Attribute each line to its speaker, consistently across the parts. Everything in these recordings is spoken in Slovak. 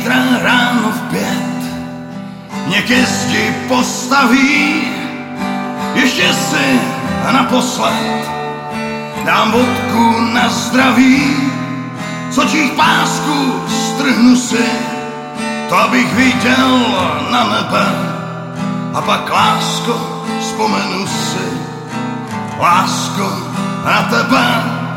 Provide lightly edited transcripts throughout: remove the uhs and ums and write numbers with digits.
Speaker 1: zítra ráno v 5 mě ke zdi postaví, ještě si naposled dám vodku na zdraví, z očích pásku strhnu si, to abych viděl na nebe, a pak lásko vzpomenu si, lásko na tebe.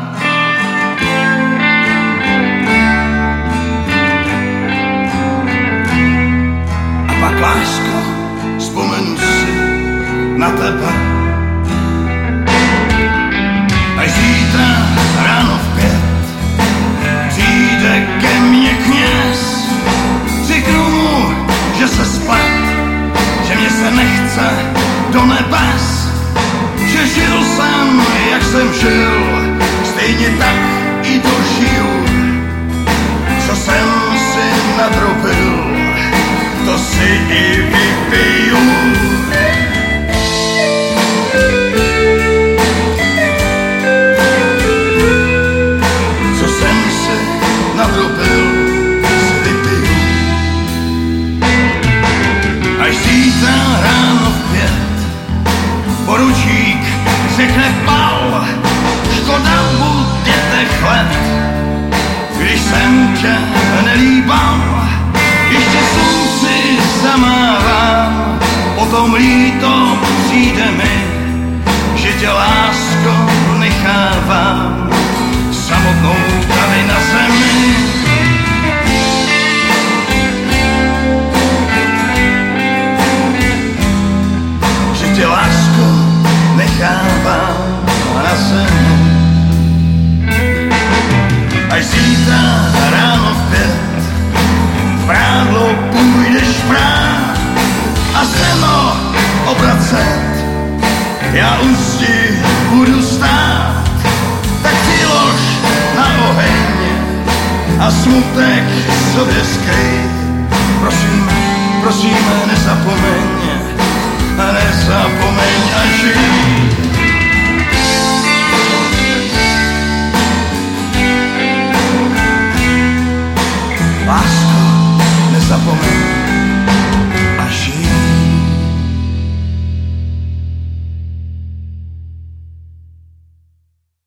Speaker 1: A pak lásko vzpomenu si na tebe. Až zítra ráno v 5 přijde ke mně kněz, řeknu mu, že se splet, že mě se nechce do nebes, že žil jsem, jak jsem žil, stejně tak i dožiju. Co jsem si nadrobil, to si i vypiju. Co jsem si nadrobil, si vypiju. Až zítra ráno v 5 poručík řekne pal, škoda budete let, když jsem tě nelíbal, ještě slunci zamávám, potom líto přijde mi, že tě lásko nechávám samotnou tady na zemi. Že tě lásko nechávám na zemi. Až zítra ráno v 5 prádlo půjdeš prát a seno obracet, já u zdi budu stát, tak přilož na oheň a smutek sobě skryj. Prosím, prosím, nezapomeň a žij.